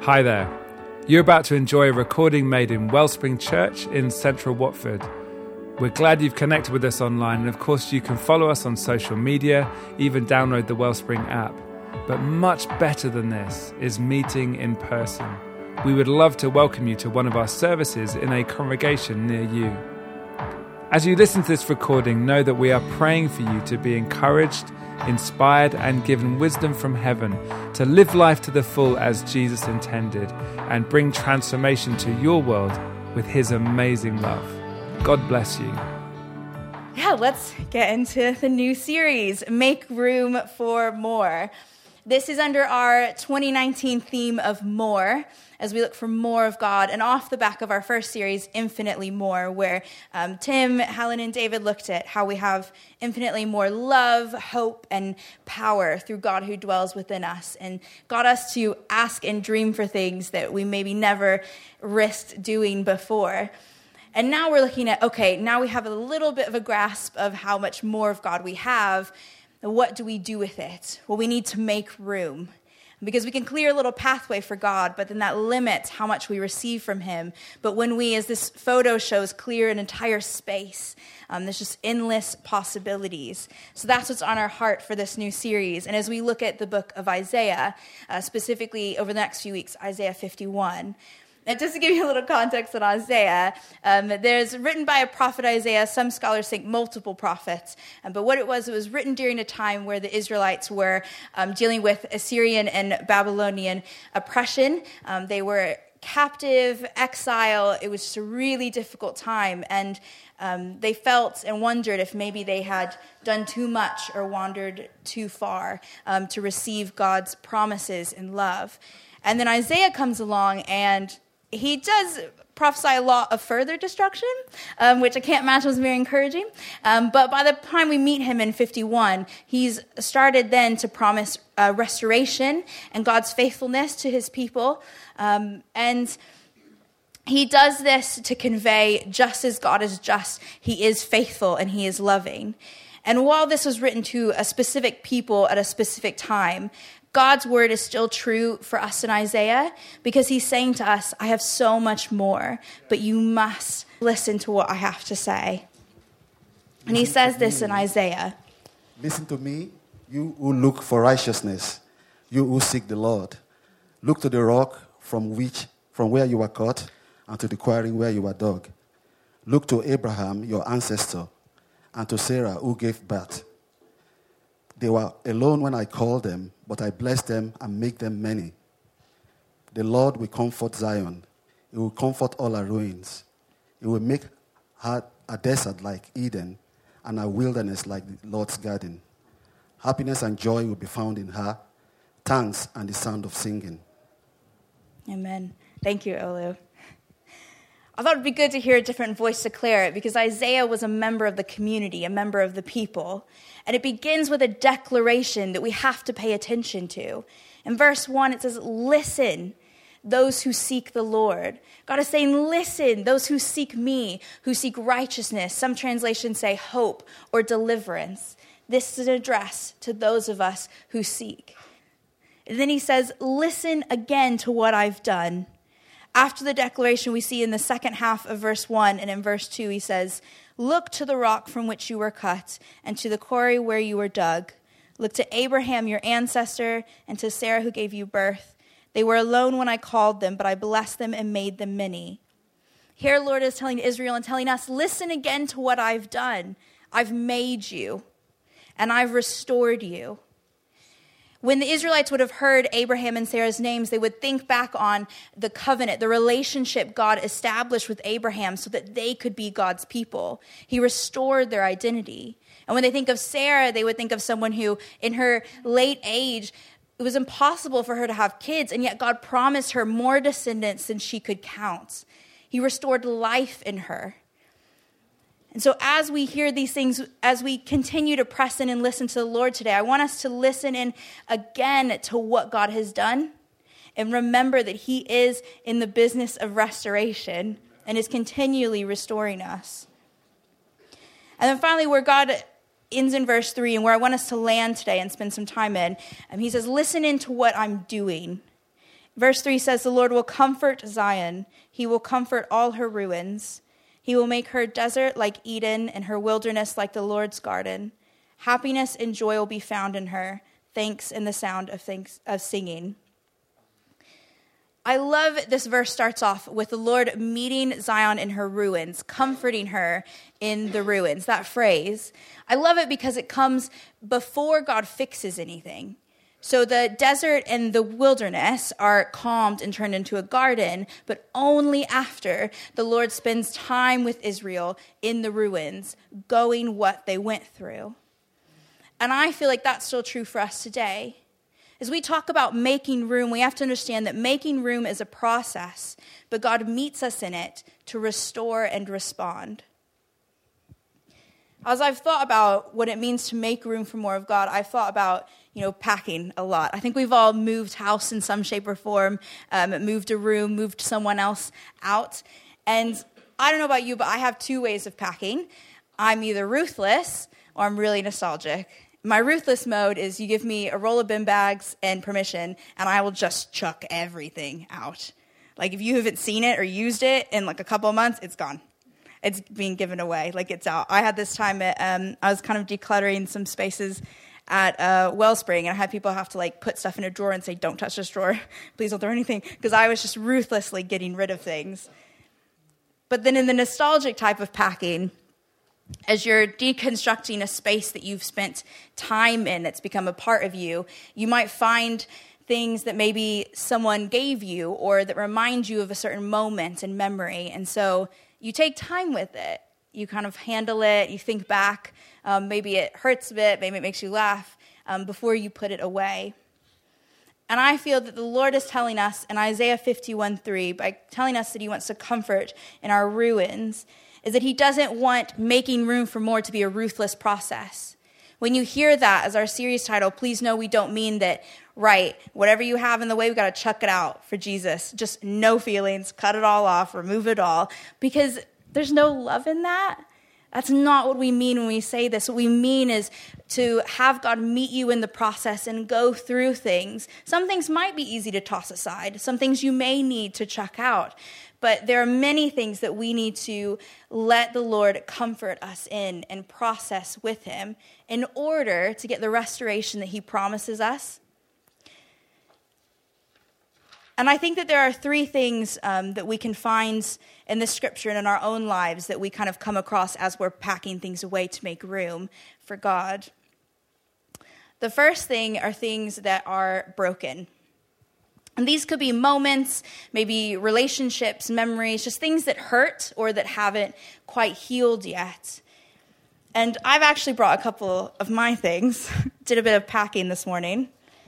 Hi there. You're about to enjoy a recording made in Wellspring Church in central Watford. We're glad you've connected with us online, and of course you can follow us on social media, even download the Wellspring app. But much better than this is meeting in person. We would love to welcome you to one of our services in a congregation near you. As you listen to this recording, know that we are praying for you to be encouraged, inspired and given wisdom from heaven to live life to the full as Jesus intended and bring transformation to your world with his amazing love. God bless you. Yeah, let's get into the new series, Make Room for More. This is under our 2019 theme of more, as we look for more of God, and off the back of our first series, Infinitely More, where Tim, Helen, and David looked at how we have infinitely more love, hope, and power through God who dwells within us, and got us to ask and dream for things that we maybe never risked doing before. And now we're looking at, okay, now we have a little bit of a grasp of how much more of God we have. What do we do with it? Well, we need to make room. Because we can clear a little pathway for God, but then that limits how much we receive from him. But when we, as this photo shows, clear an entire space, there's just endless possibilities. So that's what's on our heart for this new series. And as we look at the book of Isaiah, specifically over the next few weeks, Isaiah 51, and just to give you a little context on Isaiah, there's written by a prophet Isaiah. Some scholars think multiple prophets. But what it was written during a time where the Israelites were dealing with Assyrian and Babylonian oppression. They were captive, exile. It was just a really difficult time. And they felt and wondered if maybe they had done too much or wandered too far to receive God's promises and love. And then Isaiah comes along and he does prophesy a lot of further destruction, which I can't imagine was very encouraging. But by the time we meet him in 51, he's started then to promise restoration and God's faithfulness to his people. And he does this to convey, just as God is just, he is faithful and he is loving. And while this was written to a specific people at a specific time, God's word is still true for us in Isaiah because he's saying to us, I have so much more, but you must listen to what I have to say. And he says this in Isaiah. Listen to me, you who look for righteousness, you who seek the Lord. Look to the rock from where you were caught, and to the quarry where you were dug. Look to Abraham, your ancestor, and to Sarah, who gave birth. They were alone when I called them, but I blessed them and make them many. The Lord will comfort Zion. He will comfort all her ruins. He will make her a desert like Eden and a wilderness like the Lord's garden. Happiness and joy will be found in her, thanks and the sound of singing. Amen. Thank you, Olu. I thought it would be good to hear a different voice declare it because Isaiah was a member of the community, a member of the people. And it begins with a declaration that we have to pay attention to. In verse 1, it says, listen, those who seek the Lord. God is saying, listen, those who seek me, who seek righteousness. Some translations say hope or deliverance. This is an address to those of us who seek. And then he says, listen again to what I've done. After the declaration we see in the second half of verse 1 and in verse 2, he says, look to the rock from which you were cut and to the quarry where you were dug. Look to Abraham, your ancestor, and to Sarah who gave you birth. They were alone when I called them, but I blessed them and made them many. Here, Lord is telling Israel and telling us, listen again to what I've done. I've made you, and I've restored you. When the Israelites would have heard Abraham and Sarah's names, they would think back on the covenant, the relationship God established with Abraham so that they could be God's people. He restored their identity. And when they think of Sarah, they would think of someone who, in her late age, it was impossible for her to have kids, and yet God promised her more descendants than she could count. He restored life in her. And so as we hear these things, as we continue to press in and listen to the Lord today, I want us to listen in again to what God has done and remember that he is in the business of restoration and is continually restoring us. And then finally, where God ends in verse 3 and where I want us to land today and spend some time in, he says, listen into what I'm doing. Verse 3 says, the Lord will comfort Zion. He will comfort all her ruins. He will make her desert like Eden and her wilderness like the Lord's garden. Happiness and joy will be found in her, thanks in the sound of singing. I love this verse starts off with the Lord meeting Zion in her ruins, comforting her in the ruins, that phrase. I love it because it comes before God fixes anything. So the desert and the wilderness are calmed and turned into a garden, but only after the Lord spends time with Israel in the ruins, going what they went through. And I feel like that's still true for us today. As we talk about making room, we have to understand that making room is a process, but God meets us in it to restore and respond. As I've thought about what it means to make room for more of God, I've thought about, packing a lot. I think we've all moved house in some shape or form, moved a room, moved someone else out. And I don't know about you, but I have two ways of packing. I'm either ruthless or I'm really nostalgic. My ruthless mode is you give me a roll of bin bags and permission, and I will just chuck everything out. Like, if you haven't seen it or used it in like a couple of months, it's gone. It's being given away, like it's out. I had this time I was kind of decluttering some spaces at Wellspring, and I had people have to like put stuff in a drawer and say, don't touch this drawer, please don't throw anything, because I was just ruthlessly getting rid of things. But then in the nostalgic type of packing, as you're deconstructing a space that you've spent time in that's become a part of you, you might find things that maybe someone gave you or that remind you of a certain moment and memory. And so you take time with it. You kind of handle it. You think back. Maybe it hurts a bit. Maybe it makes you laugh before you put it away. And I feel that the Lord is telling us in Isaiah 51:3, by telling us that he wants to comfort in our ruins, is that he doesn't want making room for more to be a ruthless process. When you hear that as our series title, please know we don't mean that, right, whatever you have in the way, we've got to chuck it out for Jesus. Just no feelings, cut it all off, remove it all, because there's no love in that. That's not what we mean when we say this. What we mean is to have God meet you in the process and go through things. Some things might be easy to toss aside. Some things you may need to chuck out. But there are many things that we need to let the Lord comfort us in and process with him in order to get the restoration that he promises us. And I think that there are three things that we can find in the scripture and in our own lives that we kind of come across as we're packing things away to make room for God. The first thing are things that are broken. And these could be moments, maybe relationships, memories, just things that hurt or that haven't quite healed yet. And I've actually brought a couple of my things. Did a bit of packing this morning.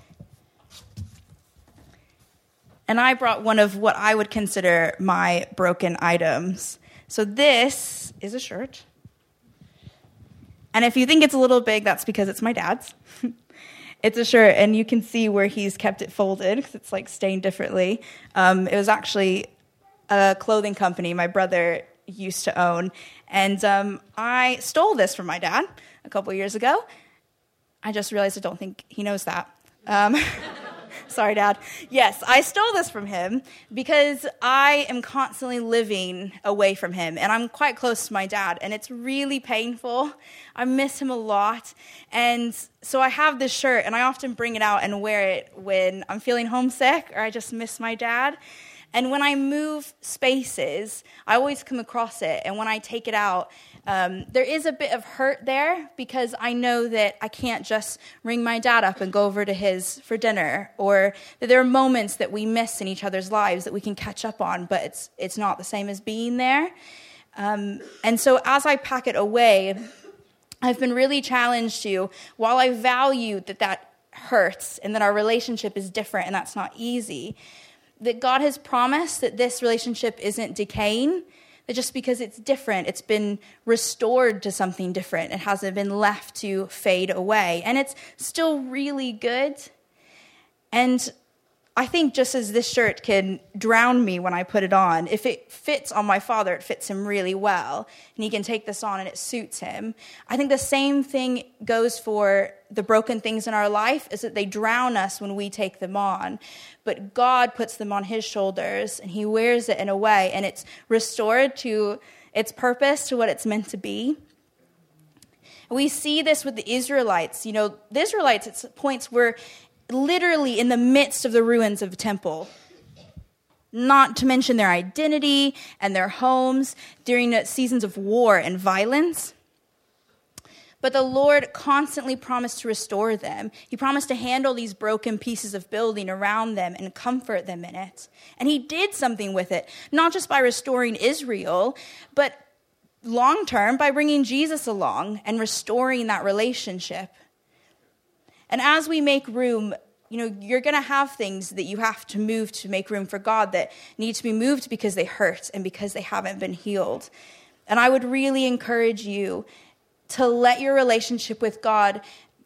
And I brought one of what I would consider my broken items. So this is a shirt. And if you think it's a little big, that's because it's my dad's. It's a shirt, and you can see where he's kept it folded because it's like stained differently. It was actually a clothing company my brother used to own. And I stole this from my dad a couple of years ago. I just realized I don't think he knows that. Sorry, Dad. Yes, I stole this from him because I am constantly living away from him, and I'm quite close to my dad, and it's really painful. I miss him a lot, and so I have this shirt, and I often bring it out and wear it when I'm feeling homesick or I just miss my dad. And when I move spaces, I always come across it, and when I take it out, there is a bit of hurt there because I know that I can't just ring my dad up and go over to his for dinner, or that there are moments that we miss in each other's lives that we can catch up on, but it's not the same as being there. And so as I pack it away, I've been really challenged to, while I value that hurts and that our relationship is different and that's not easy, that God has promised that this relationship isn't decaying, that just because it's different, it's been restored to something different. It hasn't been left to fade away. And it's still really good. And I think just as this shirt can drown me when I put it on, if it fits on my father, it fits him really well, and he can take this on and it suits him. I think the same thing goes for the broken things in our life, is that they drown us when we take them on. But God puts them on his shoulders, and he wears it in a way, and it's restored to its purpose, to what it's meant to be. We see this with the Israelites. The Israelites at points were literally in the midst of the ruins of the temple, not to mention their identity and their homes during seasons of war and violence. But the Lord constantly promised to restore them. He promised to handle these broken pieces of building around them and comfort them in it. And he did something with it, not just by restoring Israel, but long term by bringing Jesus along and restoring that relationship. And as we make room, you're going to have things that you have to move to make room for God that need to be moved because they hurt and because they haven't been healed. And I would really encourage you to let your relationship with God.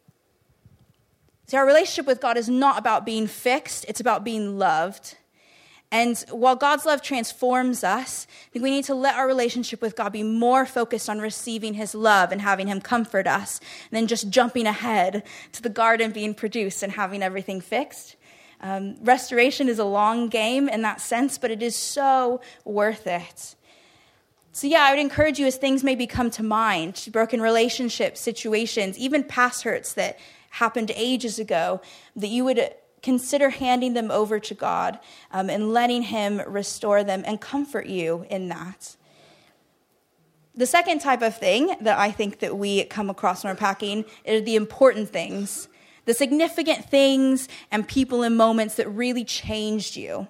See, our relationship with God is not about being fixed. It's about being loved. And while God's love transforms us, I think we need to let our relationship with God be more focused on receiving his love and having him comfort us than just jumping ahead to the garden being produced and having everything fixed. Restoration is a long game in that sense, but it is so worth it. So I would encourage you, as things maybe come to mind, broken relationships, situations, even past hurts that happened ages ago, that you would consider handing them over to God and letting him restore them and comfort you in that. The second type of thing that I think that we come across when we're packing are the important things, the significant things and people and moments that really changed you.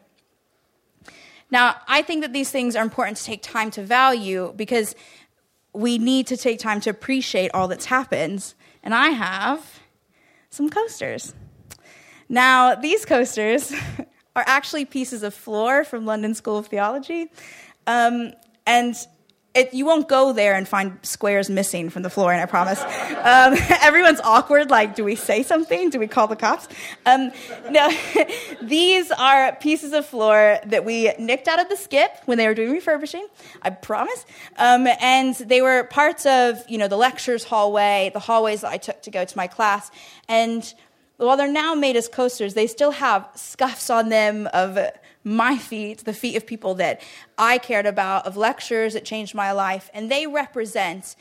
Now, I think that these things are important to take time to value because we need to take time to appreciate all that's happened. And I have some coasters. Now, these coasters are actually pieces of floor from London School of Theology. And you won't go there and find squares missing from the flooring, I promise. Everyone's awkward, like, do we say something? Do we call the cops? No, these are pieces of floor that we nicked out of the skip when they were doing refurbishing, I promise. And they were parts of, the lectures hallway, the hallways that I took to go to my class. And while they're now made as coasters, they still have scuffs on them of my feet, the feet of people that I cared about, of lectures that changed my life. And they represent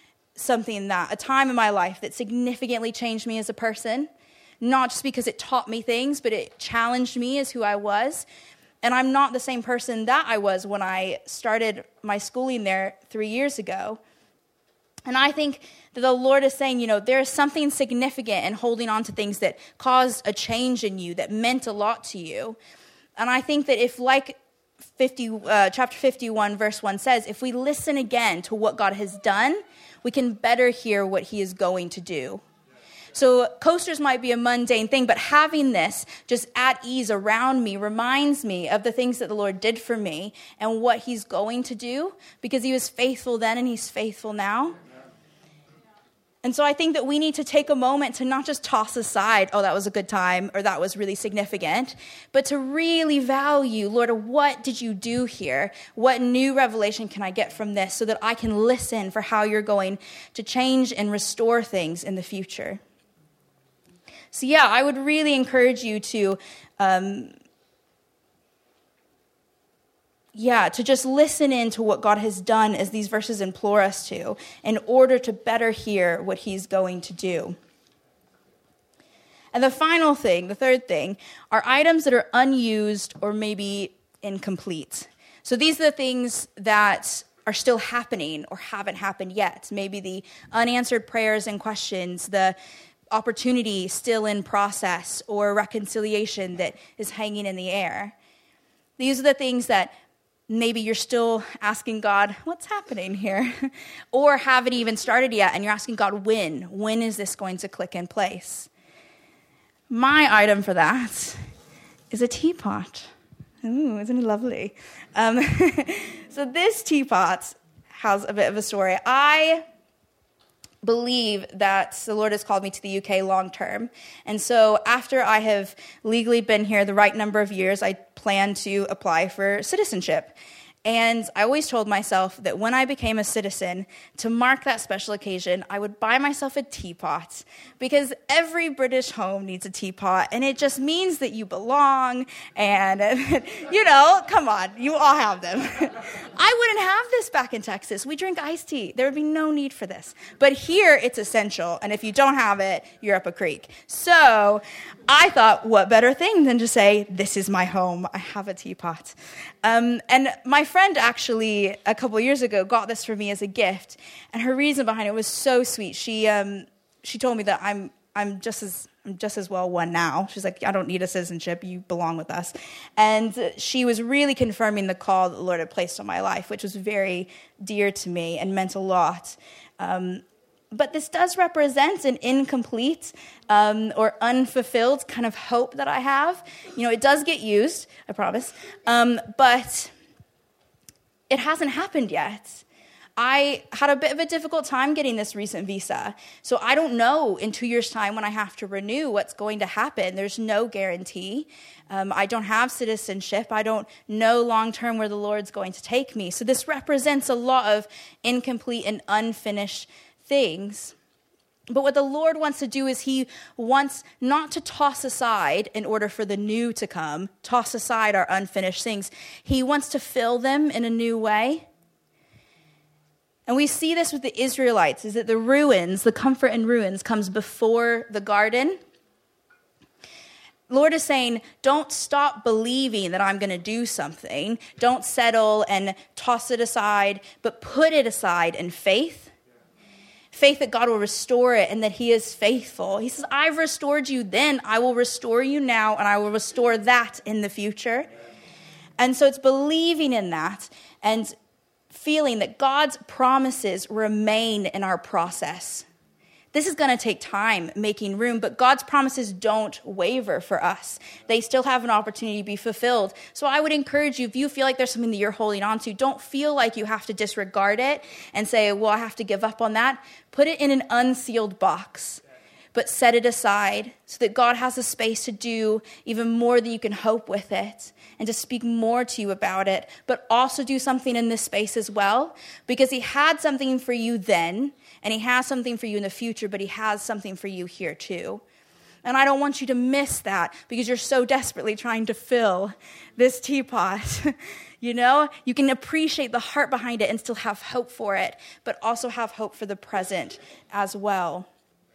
a time in my life that significantly changed me as a person. Not just because it taught me things, but it challenged me as who I was. And I'm not the same person that I was when I started my schooling there 3 years ago. And I think that the Lord is saying, there is something significant in holding on to things that caused a change in you, that meant a lot to you. And I think that if, like chapter 51, verse 1 says, if we listen again to what God has done, we can better hear what he is going to do. So coasters might be a mundane thing, but having this just at ease around me reminds me of the things that the Lord did for me and what he's going to do, because he was faithful then and he's faithful now. And so I think that we need to take a moment to not just toss aside, that was a good time, or that was really significant, but to really value, Lord, what did you do here? What new revelation can I get from this so that I can listen for how you're going to change and restore things in the future? So I would really encourage you to to just listen in to what God has done as these verses implore us to, in order to better hear what he's going to do. And the final thing, the third thing, are items that are unused or maybe incomplete. So these are the things that are still happening or haven't happened yet. Maybe the unanswered prayers and questions, the opportunity still in process, or reconciliation that is hanging in the air. These are the things that maybe you're still asking God, what's happening here? Or haven't even started yet, and you're asking God, when is this going to click in place? My item for that is a teapot. Ooh, isn't it lovely? So this teapot has a bit of a story. I believe that the Lord has called me to the UK long term. And so after I have legally been here the right number of years, I plan to apply for citizenship. And I always told myself that when I became a citizen, to mark that special occasion, I would buy myself a teapot, because every British home needs a teapot, and it just means that you belong, and, come on, you all have them. I wouldn't have this back in Texas. We drink iced tea. There would be no need for this. But here, it's essential, and if you don't have it, you're up a creek. So I thought, what better thing than to say, this is my home. I have a teapot. And my friend actually, a couple years ago, got this for me as a gift, and her reason behind it was so sweet. She told me that I'm just as well one now. She's like, I don't need a citizenship. You belong with us. And she was really confirming the call that the Lord had placed on my life, which was very dear to me and meant a lot. But this does represent an incomplete or unfulfilled kind of hope that I have. It does get used, I promise. But it hasn't happened yet. I had a bit of a difficult time getting this recent visa. So I don't know in 2 years' time when I have to renew what's going to happen. There's no guarantee. I don't have citizenship. I don't know long-term where the Lord's going to take me. So this represents a lot of incomplete and unfinished things. But what the Lord wants to do is he wants not to toss aside in order for the new to come, toss aside our unfinished things. He wants to fill them in a new way. And we see this with the Israelites, is that the ruins, the comfort in ruins, comes before the garden. The Lord is saying, don't stop believing that I'm going to do something. Don't settle and toss it aside, but put it aside in faith. Faith that God will restore it and that he is faithful. He says, I've restored you then. I will restore you now, and I will restore that in the future. And so it's believing in that and feeling that God's promises remain in our process. This is going to take time making room, but God's promises don't waver for us. They still have an opportunity to be fulfilled. So I would encourage you, if you feel like there's something that you're holding on to, don't feel like you have to disregard it and say, well, I have to give up on that. Put it in an unsealed box, but set it aside so that God has a space to do even more than you can hope with it and to speak more to you about it, but also do something in this space as well, because he had something for you then, and he has something for you in the future, but he has something for you here too. And I don't want you to miss that because you're so desperately trying to fill this teapot. You can appreciate the heart behind it and still have hope for it, but also have hope for the present as well.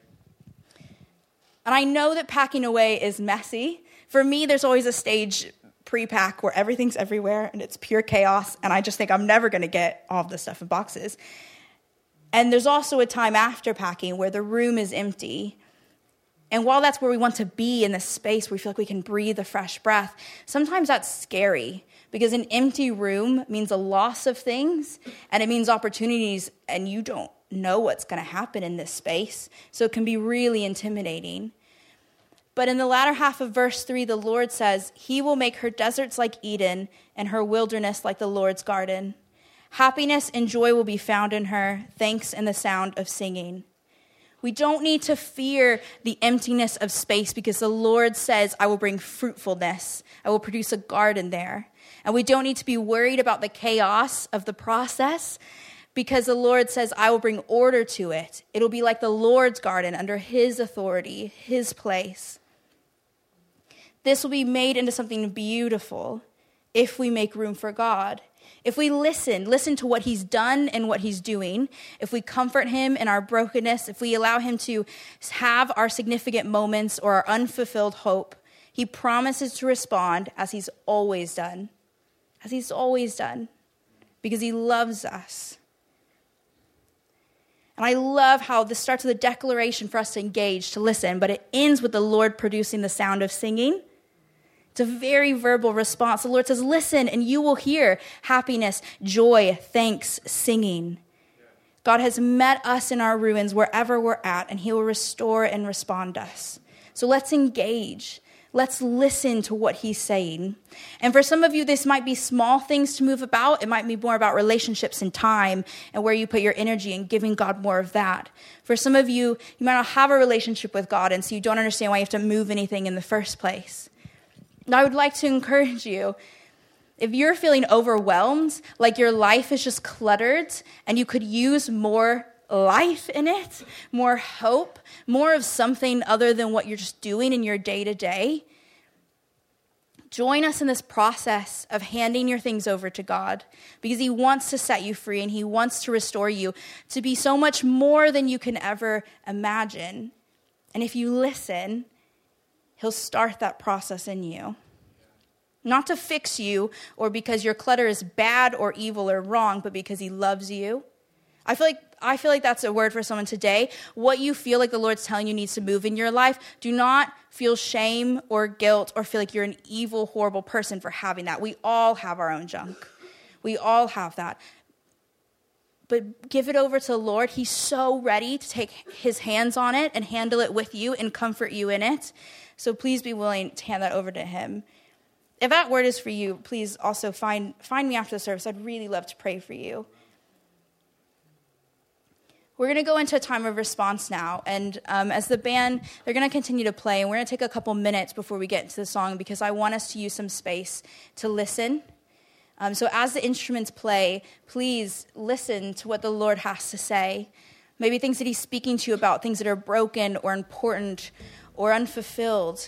And I know that packing away is messy. For me, there's always a stage pre-pack where everything's everywhere and it's pure chaos, and I just think I'm never going to get all of this stuff in boxes. And there's also a time after packing where the room is empty. And while that's where we want to be, in this space where we feel like we can breathe a fresh breath, sometimes that's scary because an empty room means a loss of things, and it means opportunities, and you don't know what's going to happen in this space. So it can be really intimidating. But in the latter half of verse 3, the Lord says, he will make her deserts like Eden and her wilderness like the Lord's garden. Happiness and joy will be found in her, thanks and the sound of singing. We don't need to fear the emptiness of space because the Lord says, I will bring fruitfulness. I will produce a garden there. And we don't need to be worried about the chaos of the process because the Lord says, I will bring order to it. It'll be like the Lord's garden under his authority, his place. This will be made into something beautiful if we make room for God. If we listen to what he's done and what he's doing, if we comfort him in our brokenness, if we allow him to have our significant moments or our unfulfilled hope, he promises to respond as he's always done, because he loves us. And I love how this starts with a declaration for us to engage, to listen, but it ends with the Lord producing the sound of singing. It's a very verbal response. The Lord says, listen, and you will hear happiness, joy, thanks, singing. God has met us in our ruins wherever we're at, and he will restore and respond us. So let's engage. Let's listen to what he's saying. And for some of you, this might be small things to move about. It might be more about relationships and time and where you put your energy and giving God more of that. For some of you, you might not have a relationship with God, and so you don't understand why you have to move anything in the first place. And I would like to encourage you, if you're feeling overwhelmed, like your life is just cluttered and you could use more life in it, more hope, more of something other than what you're just doing in your day-to-day, join us in this process of handing your things over to God, because he wants to set you free and he wants to restore you to be so much more than you can ever imagine. And if you listen, he'll start that process in you. Not to fix you or because your clutter is bad or evil or wrong, but because he loves you. I feel like that's a word for someone today. What you feel like the Lord's telling you needs to move in your life, do not feel shame or guilt or feel like you're an evil, horrible person for having that. We all have our own junk. We all have that. But give it over to the Lord. He's so ready to take his hands on it and handle it with you and comfort you in it. So please be willing to hand that over to him. If that word is for you, please also find me after the service. I'd really love to pray for you. We're going to go into a time of response now, and as the band, they're going to continue to play, and we're going to take a couple minutes before we get into the song, because I want us to use some space to listen. So as the instruments play, please listen to what the Lord has to say. Maybe things that he's speaking to you about, things that are broken or important or unfulfilled.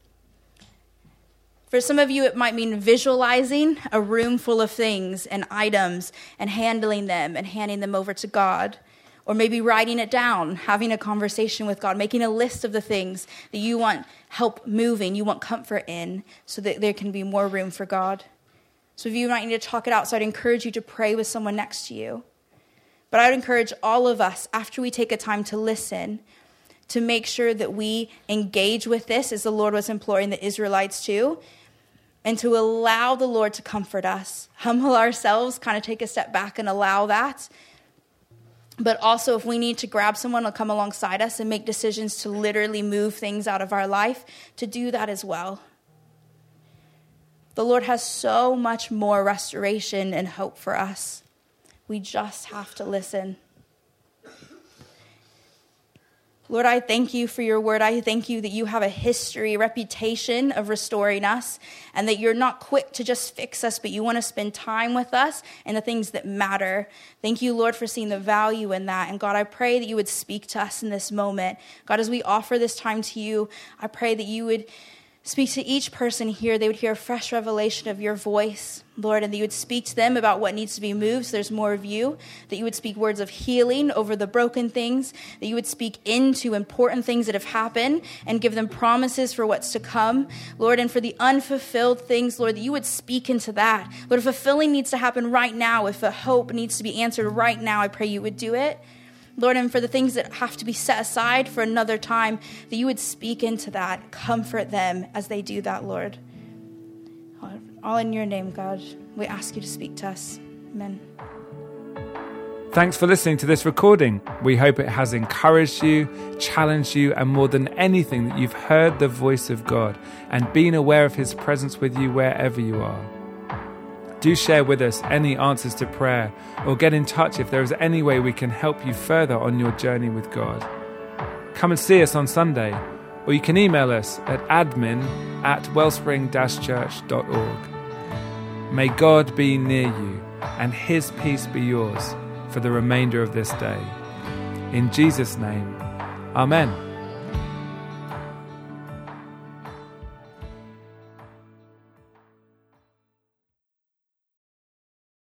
For some of you, it might mean visualizing a room full of things and items and handling them and handing them over to God. Or maybe writing it down, having a conversation with God, making a list of the things that you want help moving, you want comfort in, so that there can be more room for God. So if you might need to talk it out, so I'd encourage you to pray with someone next to you. But I would encourage all of us, after we take a time to listen, to make sure that we engage with this, as the Lord was imploring the Israelites to, and to allow the Lord to comfort us. Humble ourselves, kind of take a step back and allow that. But also, if we need to grab someone to come alongside us and make decisions to literally move things out of our life, to do that as well. The Lord has so much more restoration and hope for us. We just have to listen. Lord, I thank you for your word. I thank you that you have a history, a reputation of restoring us, and that you're not quick to just fix us, but you want to spend time with us and the things that matter. Thank you, Lord, for seeing the value in that. And God, I pray that you would speak to us in this moment. God, as we offer this time to you, I pray that you would speak to each person here. They would hear a fresh revelation of your voice, Lord, and that you would speak to them about what needs to be moved so there's more of you, that you would speak words of healing over the broken things, that you would speak into important things that have happened and give them promises for what's to come, Lord, and for the unfulfilled things, Lord, that you would speak into that. Lord, if fulfilling needs to happen right now, if a hope needs to be answered right now, I pray you would do it. Lord, and for the things that have to be set aside for another time, that you would speak into that, comfort them as they do that, Lord. All in your name, God, we ask you to speak to us. Amen. Thanks for listening to this recording. We hope it has encouraged you, challenged you, and more than anything, that you've heard the voice of God and been aware of his presence with you wherever you are. Do share with us any answers to prayer, or get in touch if there is any way we can help you further on your journey with God. Come and see us on Sunday, or you can email us at admin@wellspring-church.org. May God be near you and his peace be yours for the remainder of this day. In Jesus' name, amen.